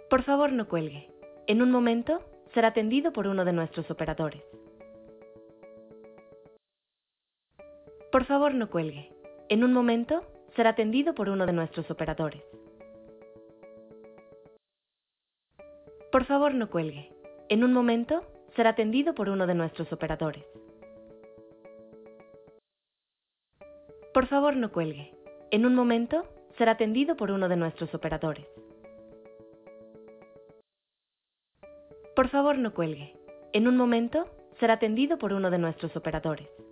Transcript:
Por favor, no cuelgue. En un momento, será atendido por uno de nuestros operadores. Por favor, no cuelgue. En un momento, será atendido por uno de nuestros operadores. Por favor, no cuelgue. En un momento, será atendido por uno de nuestros operadores. Por favor, no cuelgue. En un momento, será atendido por uno de nuestros operadores. Por favor, no cuelgue. En un momento, será atendido por uno de nuestros operadores.